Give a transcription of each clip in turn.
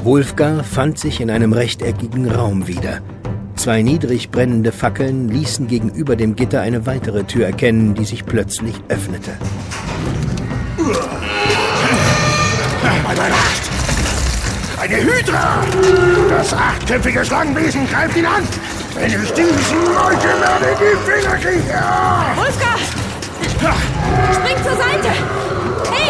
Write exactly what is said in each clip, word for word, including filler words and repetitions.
Wulfgar fand sich in einem rechteckigen Raum wieder. Zwei niedrig brennende Fackeln ließen gegenüber dem Gitter eine weitere Tür erkennen, die sich plötzlich öffnete. Bei meiner Acht! Eine Hydra! Das achtköpfige Schlangenwesen greift ihn an! Wenn ich diesen Leute werde in die Finger kriege! Wulfgar! Spring zur Seite! Hey!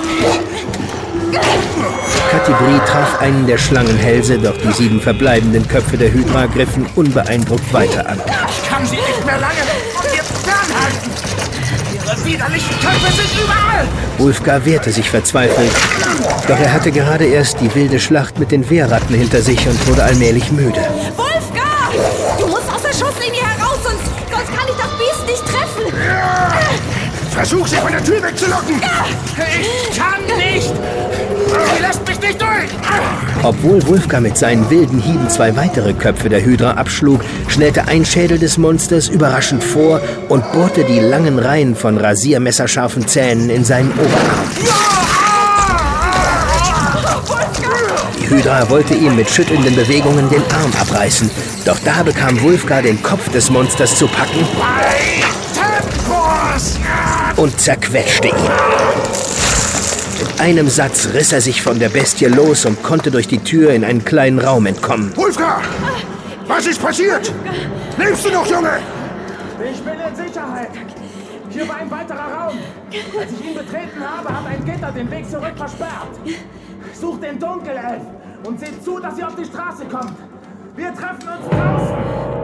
Catti-Brie traf einen der Schlangenhälse, doch die sieben verbleibenden Köpfe der Hydra griffen unbeeindruckt weiter an. Ich kann sie nicht mehr lange von mir fernhalten! Ihre widerlichen Köpfe sind überall! Wulfgar wehrte sich verzweifelt, doch er hatte gerade erst die wilde Schlacht mit den Wehrratten hinter sich und wurde allmählich müde. Wulfgar! Du musst aus der Schusslinie heraus, sonst, sonst kann ich das Biest nicht treffen! Ja. Versuch, sie von der Tür wegzulocken! Ja. Ich kann nicht! Sie lässt mich nicht durch! Obwohl Wulfgar mit seinen wilden Hieben zwei weitere Köpfe der Hydra abschlug, schnellte ein Schädel des Monsters überraschend vor und bohrte die langen Reihen von rasiermesserscharfen Zähnen in seinen Oberarm. Die Hydra wollte ihm mit schüttelnden Bewegungen den Arm abreißen, doch da bekam Wulfgar den Kopf des Monsters zu packen und zerquetschte ihn. Mit einem Satz riss er sich von der Bestie los und konnte durch die Tür in einen kleinen Raum entkommen. Wulfgar! Was ist passiert? Lebst du noch, Junge? Ich bin in Sicherheit. Hier war ein weiterer Raum. Als ich ihn betreten habe, hat ein Gitter den Weg zurück versperrt. Sucht den Dunkelelf und seht zu, dass ihr auf die Straße kommt. Wir treffen uns draußen.